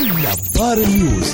نظار نيوز.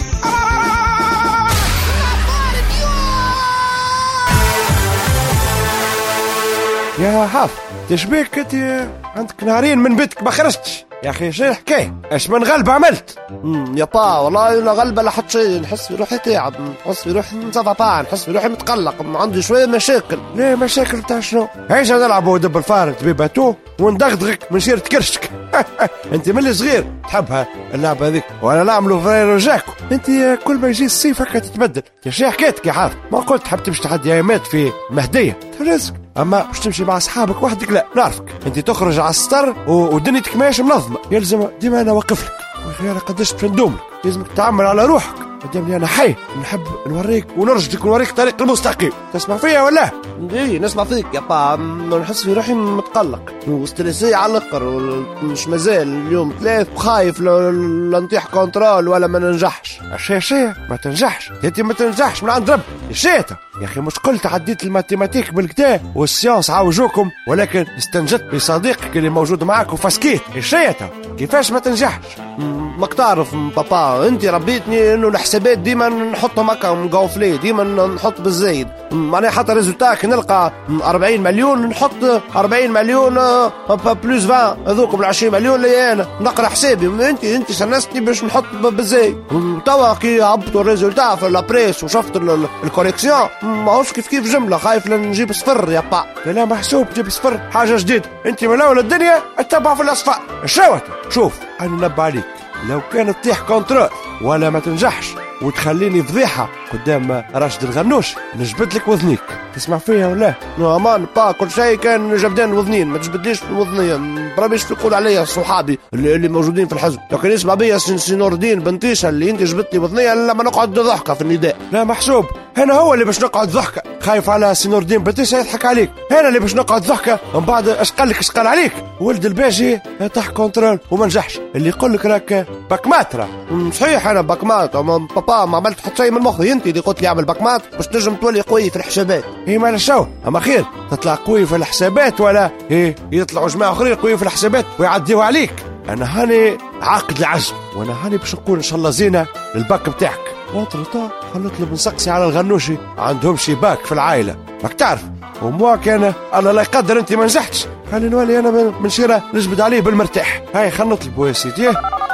يا حاف تشبيك انت عندك نهارين من بيتك ما خرجتش يا اخي، شو الحكايه؟ ايش من غلبه عملت؟ يا با والله لا غلبه لا حتى شيء، نحس بروحي تعب، نحس بروحي مصدع، نحس بروحي متقلق، عندي شويه مشاكل. ليه مشاكل تاع شنو؟ عيش نلعبوا دب الفار بيباتو وندغدغك من شيرة كرشك. انت من صغير تحبها اللعبه هذيك، وانا نعملوا فريرو جاكو. انت كل ما يجي الصيف هكا تتبدل. يا شي حكيتك يا حاف؟ ما قلت تحب تمشي تحدي ايامات في مهديه رزق، اما باش تمشي مع اصحابك وحدك لا، نعرفك انت تخرج على السطر ودنيتك ماشي منظمه، يلزم ديما انا واقف لك. ويا انا قداش باش ندوم، لازمك تعمل على روحك قدامني، انا حي نحب نوريك ونرشدك ونوريك طريق المستقيم. تسمع فيا ولا؟ ايه نسمع فيك يا با، نحس في روحي متقلق وستريسي على الاخر، مش مازال اليوم ثلاث وخايف لا نطيح كونترول ولا ما ننجحش. الشيء ما تنجحش انت، ما تنجحش من عند ربي الشيطة يا اخي. مش قلت عديت الماتيماتيك بالكدا والسيانس عاوجوكم، ولكن استنجدت بصديقك اللي موجود معاك وفسكيت الشيطة. كيفاش ما تنجحش؟ ماك تعرف بابا، انت ربيتني انه الحسابات ديما نحطهم هكا مقوفلي، ديما نحط بالزايد، معناها حتى ريزولتاك نلقى 40 مليون نحط 40 مليون بلوس 20 هذوكم 20 مليون اللي انا نقرا حسابي. انت سنستني باش نحط بالزايد، توا كي هبطوا الريزولتا في لابريس وشفت الكوريكسيون ماهوش كيف جمله، خايف نجيب صفر يا با. لا محسوب تجيب صفر حاجه جديده، انت من اول الدنيا اتبع في الاصفار. الشوت شوف انا نبع عليك، لو كانت تطيح كونترول ولا ما تنجحش وتخليني فضيحه قدام راشد الغنوش نجبد لك وذنيك. تسمع فيها ولا؟ امان با كل شيء كان جبدان وذنين، ما تجبدليش في الوذنيه، بربيش يقول عليا صحابي اللي موجودين في الحزب، لو كان يسمع بيا سي نور الدين بنتيشه اللي انت جبت لي وذنيه لما نقعد ضحكه في النداء. لا محسوب هنا هو اللي باش نقعد ضحكه، خايف على سي نور الدين بنتيشه يضحك عليك، هنا اللي باش نقعد ضحكه ومن بعد اش قال لك اش قال عليك. ولد الباجي طاح كونترول وما نجحش، اللي يقول لك راك باكماترا. صحيح انا باكمات، بابا ما عملت حتى شيء من مخي، انت اللي قلت لي اعمل باكمات باش تنجم تولي قوي في الحسابات. هي مال الشو، اما خير تطلع قوي في الحسابات ولا ايه يطلعوا جماعه اخرين قوي في الحسابات ويعديوا عليك. انا هاني عاقد العزم، وانا هاني باش نكون ان شاء الله زينه للباك بتاعك. وطرطا خلطلب نسقسي على الغنوشي، عندهم شي باك في العائله ماك تعرف، ومواك انا الله لا يقدر انت ما نجحتش، خلي نولي انا من شيره نجبد عليه بالمرتاح. هاي خلنا نطلبوا يا سيدي.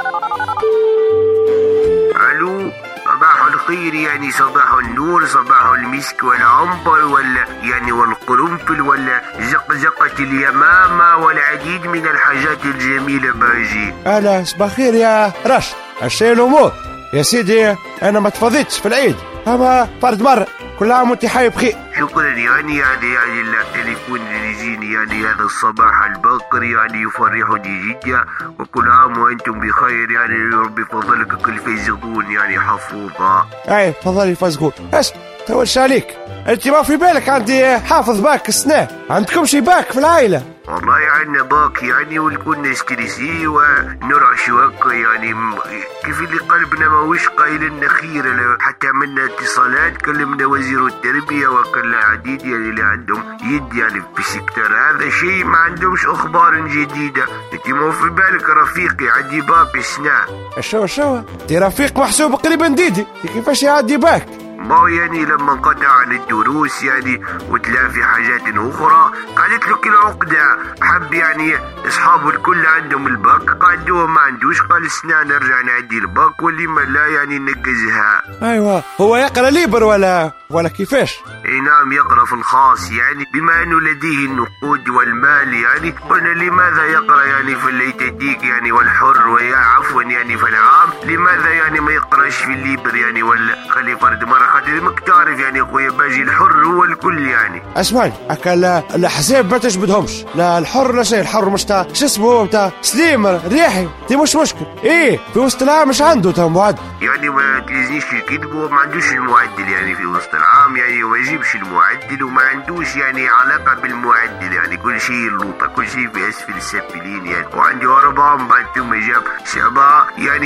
الو صباح الخير، يعني صباح النور، صباح المسك والعنبر ولا يعني والقرنفل ولا زقزقة اليمامة والعديد من الحاجات الجميلة باجي. اهلا صباح الخير يا رشد، الشيء الامور يا سيدي. انا ما تفضيتش في العيد، اما فرد مرة، كل عام وانت حي بخير. شكرا يعني التليفون اللي يجيني يعني هذا الصباح الباكر يعني يفرحني جدا، وكل عام وانتم بخير، يعني ربي فضلك كل فيزقون يعني حفوظة. اي تفضلي فازقون. ايش تولش عليك انت، ما في بالك عندي حافظ باك السنة؟ عندكم شي باك في العائلة؟ والله عندنا باك يعني والكل نستريسي ونرعش هكا، يعني كيف اللي قلبنا ماهوش قايل لنا خير، حتى عملنا اتصالات كلمنا وزير التربية وكل عديد يعني اللي عندهم يد يعني في السكتر هذا شيء، ما عندهمش اخبار جديدة. انت ما في بالك رفيقي عندي باك السنة. شو دي رفيق محسوب قريبا ديدي، كيفاش يعدي باك؟ ما يعني لما انقطع عن الدروس يعني وتلا في حاجات اخرى قعدت له كل عقدة، حب يعني اصحابه الكل عندهم الباك قعدوه ما عندوش، قال السنة نرجع نعدي الباك واللي ما لا يعني نقزها. ايوه هو يقرا ليبر ولا كيفاش؟ اي نعم يقرا في الخاص، يعني بما انه لديه النقود والمال، يعني قلنا لماذا يقرا يعني في الليتاتيك يعني والحر عفوا يعني في العام، لماذا يعني ما يقراش في الليبر يعني ولا خلي فرد مرة، خاطر ماك تعرف يعني خويا باجي الحر هو الكل يعني. اسمعني هكا الحساب ما تجبدهمش، لا الحر لا شيء، الحر مش تاع شو اسمه هو تاع سليم ريحي، دي مش مشكل. ايه في وسط العام مش عنده تا معدل، يعني ما تلزنيش الكذب، وما عندوش المعدل يعني في وسط العام، يعني ما يجيبش المعدل وما عندوش يعني علاقة بالمعدل، يعني كل شيء اللوطة كل شيء في أسفل السافلين يعني. وعندي 4 بعد ثم جاب 7 يعني وافي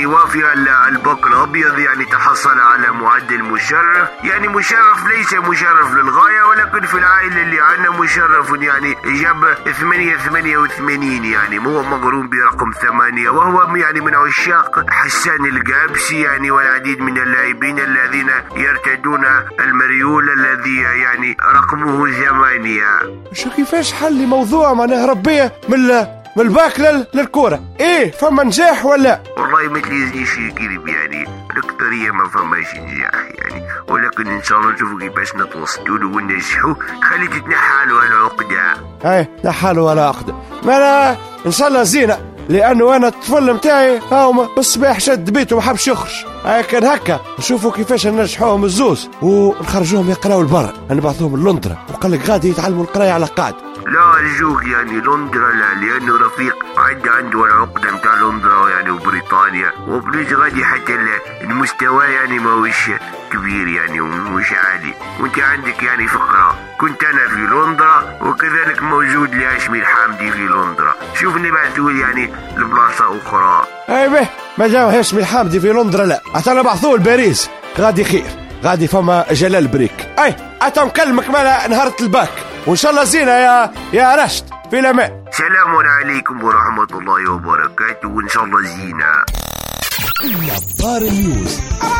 الباك الابيض يعني تحصل على معدل مشرف، يعني مشرف ليس مشرف للغاية، ولكن في العائلة اللي عندنا مشرف يعني جاب 88 يعني هو مغروم برقم 8، وهو يعني من عشاق حسان القابسي يعني والعديد من اللاعبين الذين يرتدون المريول الذي يعني رقمه 8. شو كيفاش حل موضوع معناه ربيه من الباك للكورة؟ ايه فما نجاح ولا؟ والله ما تليزنيش الكذب يعني، الأكثرية ما فماش نجاح يعني، ولكن إن شاء الله نشوفوا كيفاش نتوسطوا له وننجحوا. خلي تتنحالوا على عقدة. ايه نحالوا على عقدة، ما أنا إن شاء الله زينة، لأنه أنا الطفل متاعي هاوما بالصباح شد بيته ما حبش يخرج. كان هكا نشوفوا كيفاش ننجحوهم الزوز ونخرجوهم يقراوا البرا، نبعثوهم لندرا وقال لك غادي يتعلموا القراية على قاعد. لا أرجوك يعني لندرا لا، لأنه رفيق عنده العقدة متاع لندرا يعني وبريطانيا، وبليز غادي حتى المستوى يعني ما وش كبير يعني ومش عالي. وانت عندك يعني فقرة، كنت أنا في لندرا وكذلك موجود لهاشمي الحامدي في لندرا، شوف نبعثوا يعني لبلاصة أخرى. أي به ما جاو هاشمي الحامدي في لندرا لا، حتى نبعثوه لباريس غادي خير، غادي فما جلال بريك. أي حتى نكلمك مالا نهارة الباك، وإن شاء الله زينة يا رشد، في الأمان. سلام عليكم ورحمة الله وبركاته، وإن شاء الله زينة. نظار نيوز.